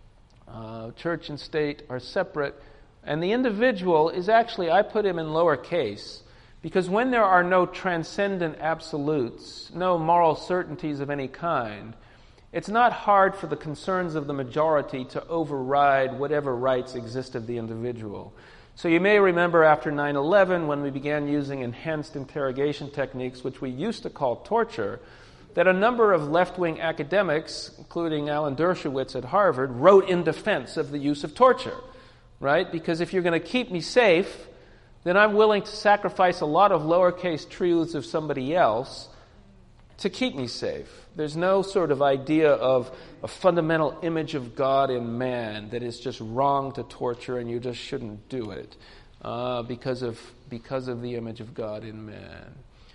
A: Uh, church and state are separate. And the individual is actually, I put him in lowercase, because when there are no transcendent absolutes, no moral certainties of any kind, it's not hard for the concerns of the majority to override whatever rights exist of the individual. So you may remember after nine eleven, when we began using enhanced interrogation techniques, which we used to call torture, that a number of left-wing academics, including Alan Dershowitz at Harvard, wrote in defense of the use of torture. right? Because if you're going to keep me safe, then I'm willing to sacrifice a lot of lowercase truths of somebody else to keep me safe. There's no sort of idea of a fundamental image of God in man that is just wrong to torture and you just shouldn't do it uh, because of because of the image of God in man.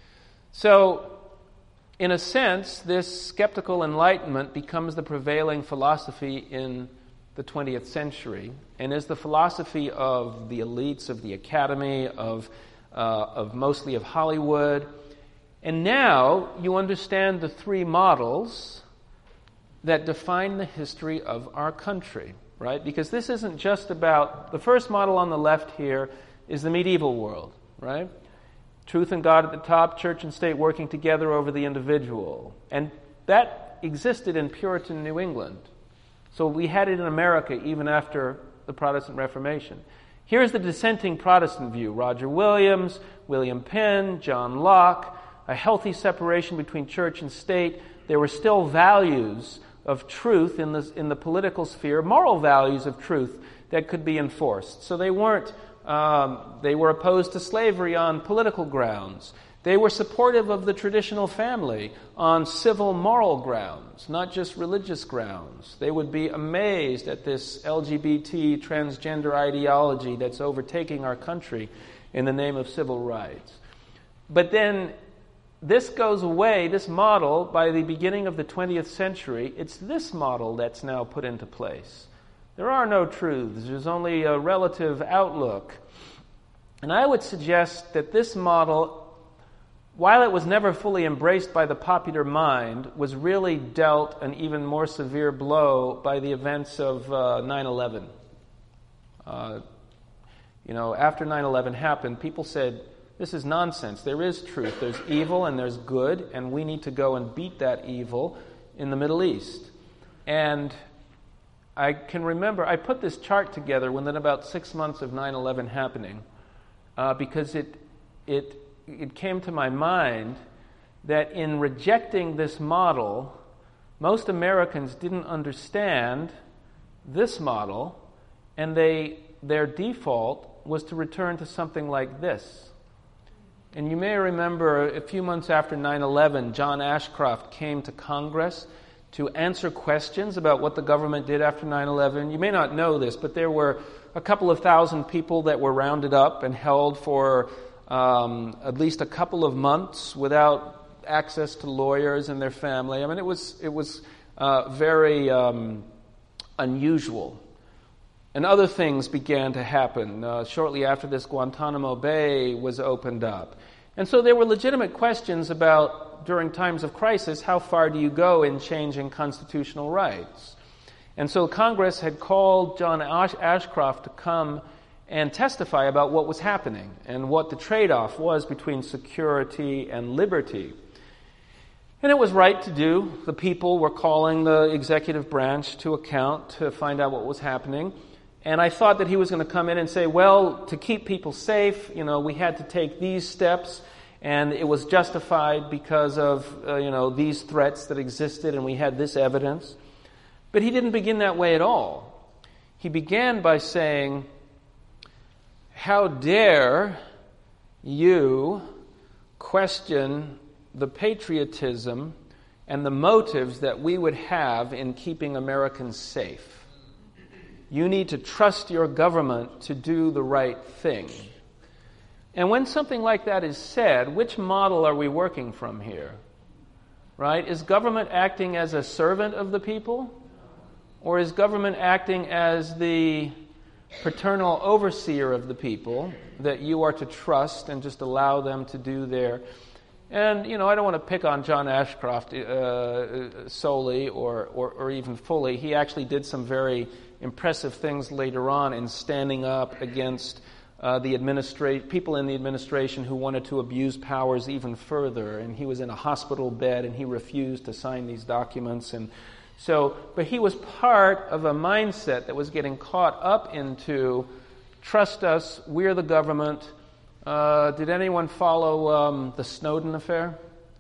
A: So, in a sense, this skeptical enlightenment becomes the prevailing philosophy in the twentieth century, and is the philosophy of the elites, of the academy, of uh, of mostly of Hollywood. And now you understand the three models that define the history of our country, right? Because this isn't just about, the first model on the left here is the medieval world, right? Truth and God at the top, church and state working together over the individual. And that existed in Puritan New England. So we had it in America even after the Protestant Reformation. Here's the dissenting Protestant view. Roger Williams, William Penn, John Locke, a healthy separation between church and state. There were still values of truth in the, in the political sphere, moral values of truth that could be enforced. So they weren't, um, they were opposed to slavery on political grounds. They were supportive of the traditional family on civil moral grounds, not just religious grounds. They would be amazed at this L G B T transgender ideology that's overtaking our country in the name of civil rights. But then this goes away, this model, by the beginning of the twentieth century. It's this model that's now put into place. There are no truths. There's only a relative outlook. And I would suggest that this model, while it was never fully embraced by the popular mind, was really dealt an even more severe blow by the events of uh, nine eleven. Uh, you know, after nine eleven happened, people said, this is nonsense. There is truth. There's evil and there's good, and we need to go and beat that evil in the Middle East. And I can remember, I put this chart together within about six months of nine eleven happening, uh, because it it it came to my mind that in rejecting this model, most Americans didn't understand this model, and they their default was to return to something like this. And you may remember a few months after nine eleven, John Ashcroft came to Congress to answer questions about what the government did after nine eleven. You may not know this, but there were a couple of thousand people that were rounded up and held for um, at least a couple of months without access to lawyers and their family. I mean, it was it was uh, very um, unusual. And other things began to happen. Uh, shortly after this, Guantanamo Bay was opened up. And so there were legitimate questions about, during times of crisis, how far do you go in changing constitutional rights? And so Congress had called John Ash- Ashcroft to come and testify about what was happening and what the trade-off was between security and liberty. And it was right to do. The people were calling the executive branch to account to find out what was happening. And I thought that he was going to come in and say, well, to keep people safe, you know, we had to take these steps, and it was justified because of, uh, you know, these threats that existed, and we had this evidence. But he didn't begin that way at all. He began by saying, how dare you question the patriotism and the motives that we would have in keeping Americans safe? You need to trust your government to do the right thing. And when something like that is said, which model are we working from here? Right? Is government acting as a servant of the people? Or is government acting as the paternal overseer of the people that you are to trust and just allow them to do their... And, you know, I don't want to pick on John Ashcroft uh, solely or, or, or even fully. He actually did some very impressive things later on in standing up against uh, the administra- people in the administration who wanted to abuse powers even further. And he was in a hospital bed and he refused to sign these documents. And so, but he was part of a mindset that was getting caught up into, trust us, we're the government. Uh, did anyone follow um, the Snowden affair?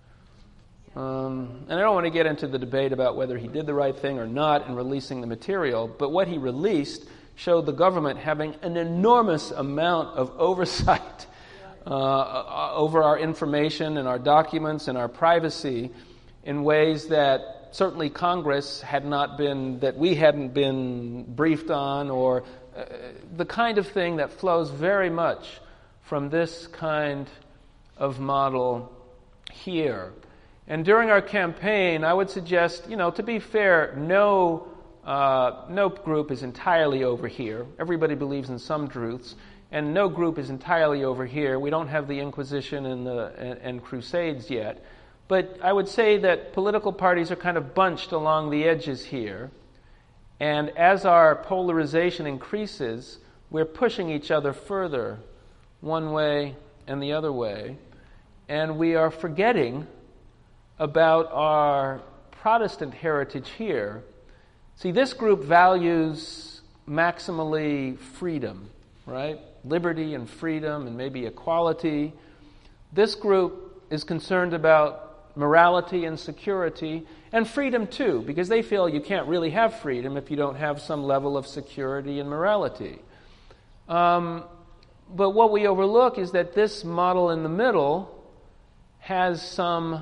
A: Um, and I don't want to get into the debate about whether he did the right thing or not in releasing the material, but what he released showed the government having an enormous amount of oversight uh, over our information and our documents and our privacy in ways that certainly Congress had not been, that we hadn't been briefed on, or uh, the kind of thing that flows very much from this kind of model here. And during our campaign, I would suggest, you know, to be fair, no uh, no group is entirely over here. Everybody believes in some truths, and no group is entirely over here. We don't have the Inquisition and the and, and Crusades yet. But I would say that political parties are kind of bunched along the edges here. And as our polarization increases, we're pushing each other further one way and the other way. And we are forgetting about our Protestant heritage here. See, this group values maximally freedom, right? Liberty and freedom and maybe equality. This group is concerned about morality and security, and freedom too, because they feel you can't really have freedom if you don't have some level of security and morality. Um, but what we overlook is that this model in the middle has some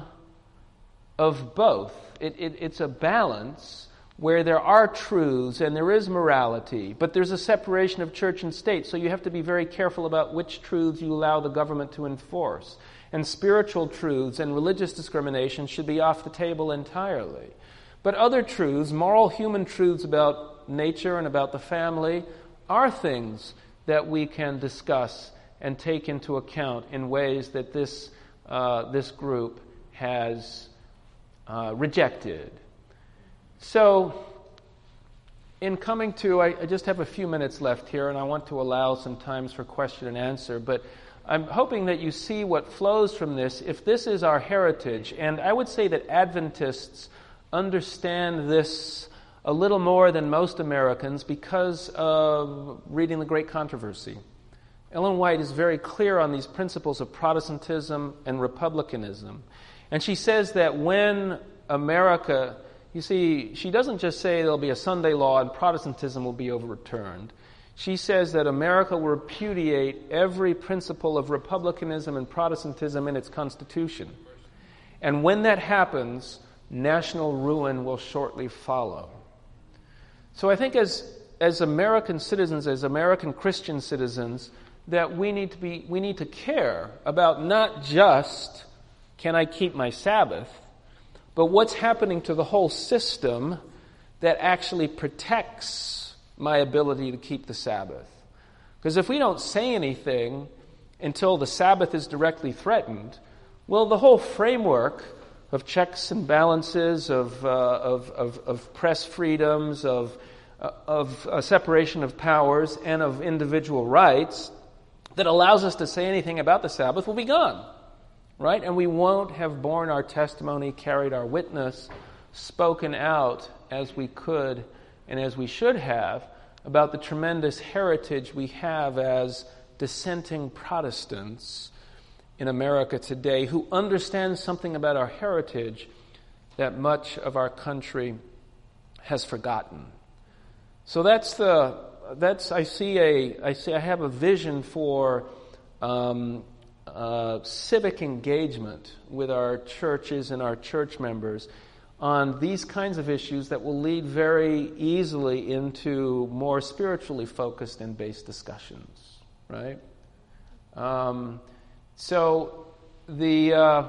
A: of both. It, it, it's a balance where there are truths and there is morality, but there's a separation of church and state, so you have to be very careful about which truths you allow the government to enforce. And spiritual truths and religious discrimination should be off the table entirely. But other truths, moral human truths about nature and about the family, are things that we can discuss and take into account in ways that this uh, this group has uh, rejected. So, in coming to, I, I just have a few minutes left here, and I want to allow some times for question and answer, but I'm hoping that you see what flows from this. If this is our heritage, and I would say that Adventists understand this a little more than most Americans because of reading The Great Controversy. Ellen White is very clear on these principles of Protestantism and republicanism. And she says that when America, you see, she doesn't just say there'll be a Sunday law and Protestantism will be overturned. She says that America will repudiate every principle of republicanism and Protestantism in its Constitution. And when that happens, national ruin will shortly follow. So I think as as American citizens, as American Christian citizens, that we need to be we need to care about not just can I keep my Sabbath, but what's happening to the whole system that actually protects my ability to keep the Sabbath. Because if we don't say anything until the Sabbath is directly threatened, well, the whole framework of checks and balances, of uh, of, of, of press freedoms, of uh, of a separation of powers, and of individual rights that allows us to say anything about the Sabbath will be gone, right? And we won't have borne our testimony, carried our witness, spoken out as we could and as we should have about the tremendous heritage we have as dissenting Protestants in America today who understand something about our heritage that much of our country has forgotten. So that's the that's I see a I see I have a vision for um, uh, civic engagement with our churches and our church members on these kinds of issues that will lead very easily into more spiritually focused and based discussions, right? Um, so the uh,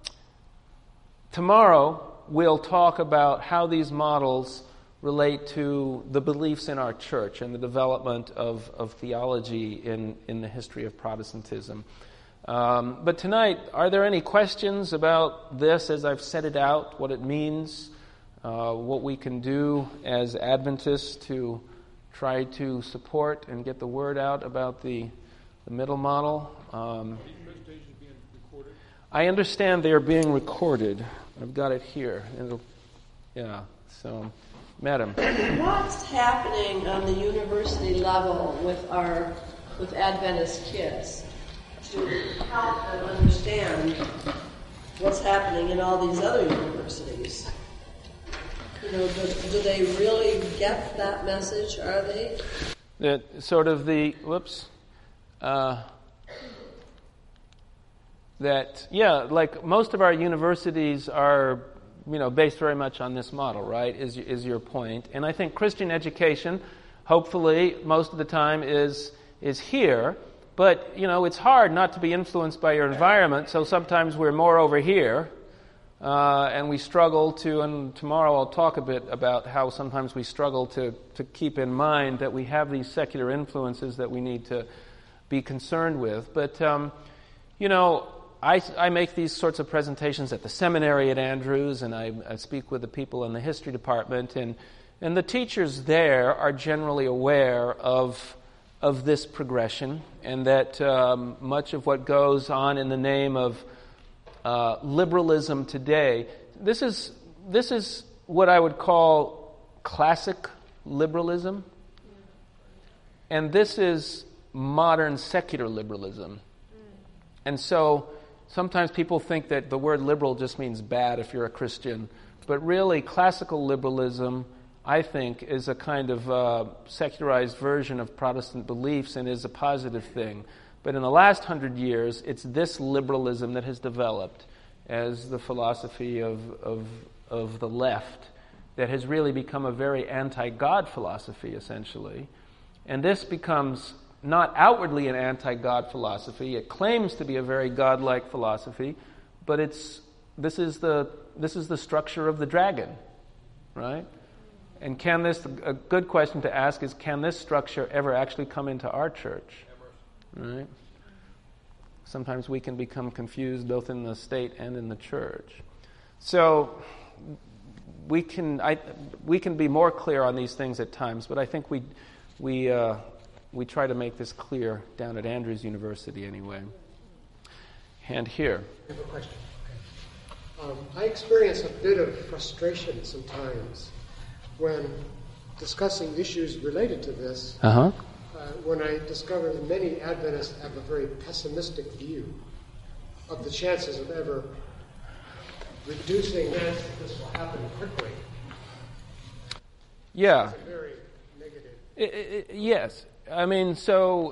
A: tomorrow we'll talk about how these models relate to the beliefs in our church and the development of, of theology in, in the history of Protestantism. Um, but tonight, are there any questions about this as I've set it out, what it means, uh, what we can do as Adventists to try to support and get the word out about the, the middle model? Um, I understand they are being recorded. I've got it here. It'll, yeah, so, Madam.
B: What's happening on the university level with our with Adventist kids to help them understand what's happening in all these other universities? You know, do, do they really get that message? Are they?
A: That sort of the, whoops, uh, that, yeah, like most of our universities are, you know, based very much on this model, right, is, is your point. And I think Christian education, hopefully, most of the time is is here. But, you know, it's hard not to be influenced by your environment, so sometimes we're more over here. Uh, and we struggle to, and tomorrow I'll talk a bit about how sometimes we struggle to, to keep in mind that we have these secular influences that we need to be concerned with. But, um, you know, I, I make these sorts of presentations at the seminary at Andrews, and I, I speak with the people in the history department, and, and the teachers there are generally aware of, of this progression, and that um, much of what goes on in the name of Uh, liberalism today. This is this is what I would call classic liberalism, and this is modern secular liberalism. And so sometimes people think that the word liberal just means bad if you're a Christian, but really classical liberalism, I think, is a kind of uh, secularized version of Protestant beliefs and is a positive thing. But in the last hundred years, it's this liberalism that has developed as the philosophy of, of, of the left that has really become a very anti-God philosophy, essentially. And this becomes not outwardly an anti-God philosophy. It claims to be a very God-like philosophy, but it's this is the this is the structure of the dragon, right? And can this, a good question to ask is, can this structure ever actually come into our church? Right? Sometimes we can become confused both in the state and in the church. So we can I, we can be more clear on these things at times, but I think we we uh, we try to make this clear down at Andrews University anyway. And here.
C: I have a question. Okay. Um, I experience a bit of frustration sometimes when discussing issues related to this.
A: Uh-huh.
C: Uh, when I discover that many Adventists have a very pessimistic view of the chances of ever reducing this, this will happen quickly.
A: Yeah.
C: It's a very negative.
A: It, it, yes. I mean, so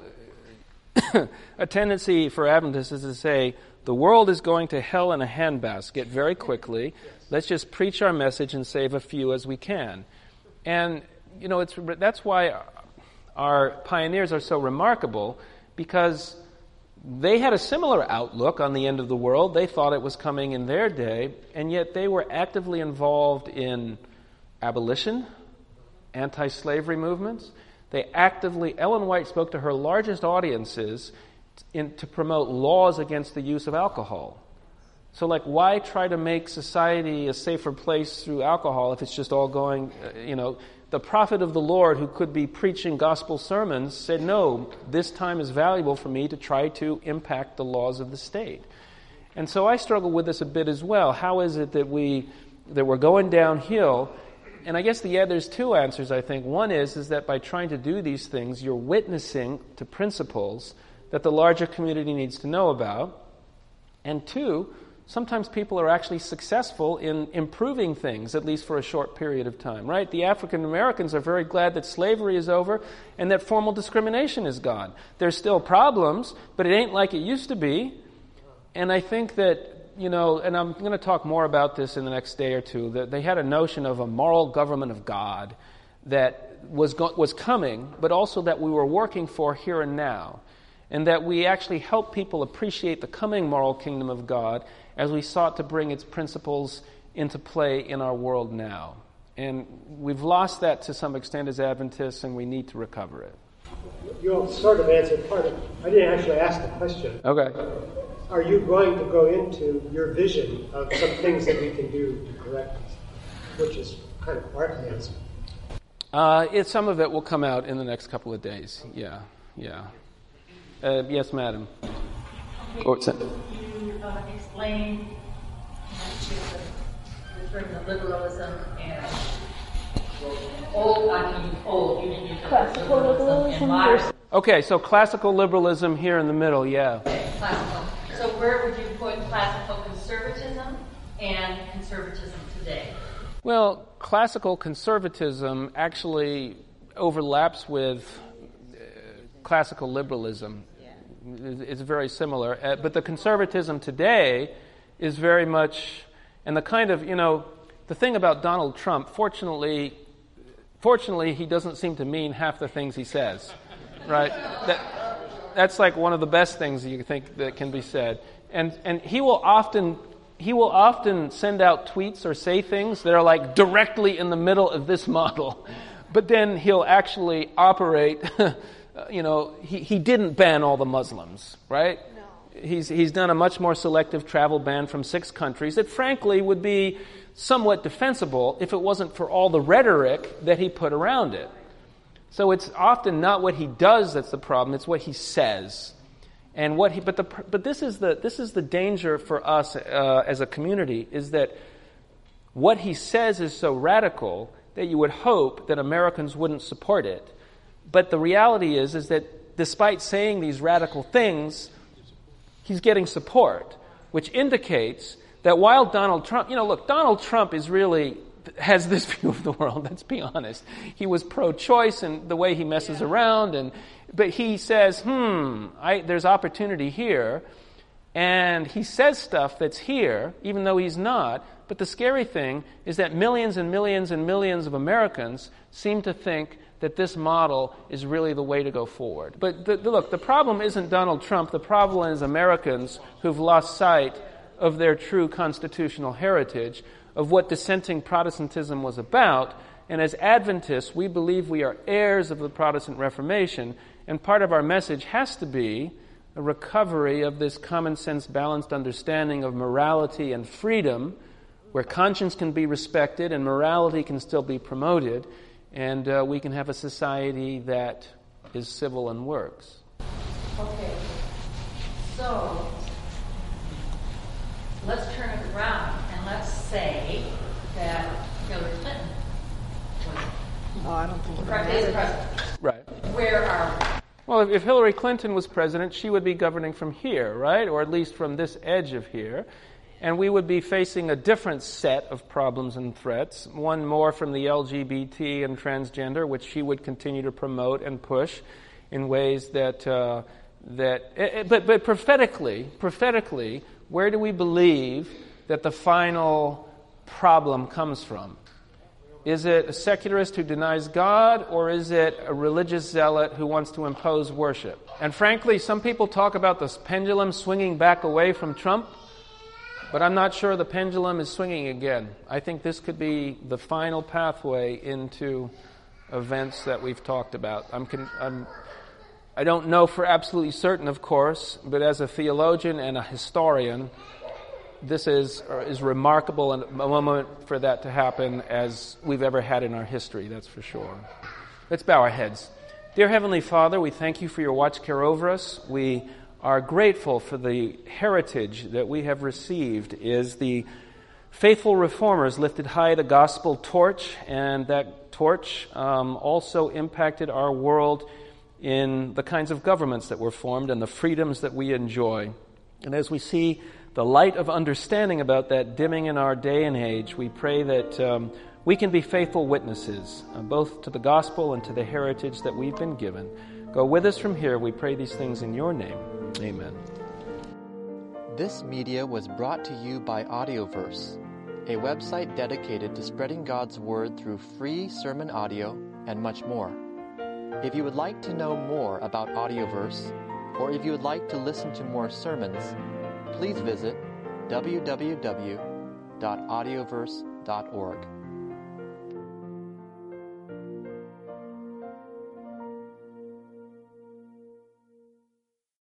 A: a tendency for Adventists is to say, the world is going to hell in a handbasket very quickly. Yes. Let's just preach our message and save a few as we can. And, you know, it's that's why our pioneers are so remarkable, because they had a similar outlook on the end of the world. They thought it was coming in their day, and yet they were actively involved in abolition, anti-slavery movements. They actively, Ellen White spoke to her largest audiences in, to promote laws against the use of alcohol. So, like, why try to make society a safer place through alcohol if it's just all going, uh, you know, the prophet of the Lord who could be preaching gospel sermons said, no, this time is valuable for me to try to impact the laws of the state. And so I struggle with this a bit as well. How is it that, we, that we're going downhill? And I guess the, yeah, there's two answers, I think. One is, is that by trying to do these things, you're witnessing to principles that the larger community needs to know about. And two, sometimes people are actually successful in improving things, at least for a short period of time, right? The African Americans are very glad that slavery is over and that formal discrimination is gone. There's still problems, but it ain't like it used to be. And I think that, you know, and I'm going to talk more about this in the next day or two, that they had a notion of a moral government of God that was go- was coming, but also that we were working for here and now. And that we actually help people appreciate the coming moral kingdom of God as we sought to bring its principles into play in our world now. And we've lost that to some extent as Adventists, and we need to recover it.
C: You sort of answered part of it. I didn't actually ask the question.
A: Okay.
C: Are you going to go into your vision of some things that we can do to correct this? Which is kind of part of the answer.
A: Uh, it, some of it will come out in the next couple of days. Yeah, yeah. Uh, yes, madam.
D: Okay,
A: Oh,
D: you uh, explained referring to liberalism and old, I mean old, you didn't use
B: Classical liberalism
D: and modern.
A: Okay, so classical liberalism here in the middle, yeah.
D: Okay, classical. So where would you put classical conservatism and conservatism today?
A: Well, classical conservatism actually overlaps with classical liberalism. It's very similar. Uh, but the conservatism today is very much, and the kind of, you know, the thing about Donald Trump, fortunately, fortunately, he doesn't seem to mean half the things he says, right? That, that's like one of the best things you think that can be said. And and he will often he will often send out tweets or say things that are like directly in the middle of this model, but then he'll actually operate. You know, he, he didn't ban all the Muslims, right? No. He's he's done a much more selective travel ban from six countries that frankly would be somewhat defensible if it wasn't for all the rhetoric that he put around it. So it's often not what he does that's the problem, it's what he says. And what he but the but this is the this is the danger for us uh, as a community, is that what he says is so radical that you would hope that Americans wouldn't support it. But the reality is, is that despite saying these radical things, he's getting support, which indicates that while Donald Trump, you know, look, Donald Trump is really, has this view of the world, let's be honest. He was pro-choice in the way he messes yeah. around, and but he says, hmm, I, there's opportunity here, and he says stuff that's here, even though he's not. But the scary thing is that millions and millions and millions of Americans seem to think that this model is really the way to go forward. But the, the, look, the problem isn't Donald Trump. The problem is Americans who've lost sight of their true constitutional heritage, of what dissenting Protestantism was about. And as Adventists, we believe we are heirs of the Protestant Reformation, and part of our message has to be a recovery of this common sense, balanced understanding of morality and freedom, where conscience can be respected and morality can still be promoted, and uh, we can have a society that is civil and works.
D: Okay, so let's turn it around and let's say that Hillary Clinton was
B: oh, I don't think
D: president.
A: Right.
D: Where are we?
A: Well, if, if Hillary Clinton was president, she would be governing from here, right? Or at least from this edge of here. And we would be facing a different set of problems and threats, one more from the L G B T and transgender, which she would continue to promote and push in ways that, uh, that, it, but, but prophetically, prophetically, where do we believe that the final problem comes from? Is it a secularist who denies God, or is it a religious zealot who wants to impose worship? And frankly, some people talk about this pendulum swinging back away from Trump, but I'm not sure the pendulum is swinging again. I think this could be the final pathway into events that we've talked about. I'm, con- I'm, I don't know for absolutely certain, of course, but as a theologian and a historian, this is is remarkable and a moment for that to happen as we've ever had in our history, that's for sure. Let's bow our heads. Dear Heavenly Father, we thank you for your watch care over us. We are grateful for the heritage that we have received is the faithful reformers lifted high the gospel torch, and that torch um, also impacted our world in the kinds of governments that were formed and the freedoms that we enjoy. And as we see the light of understanding about that dimming in our day and age, we pray that um, we can be faithful witnesses, uh, both to the gospel and to the heritage that we've been given. Go with us from here. We pray these things in your name. Amen.
E: This media was brought to you by Audioverse, a website dedicated to spreading God's Word through free sermon audio and much more. If you would like to know more about Audioverse, or if you would like to listen to more sermons, please visit w w w dot audioverse dot org.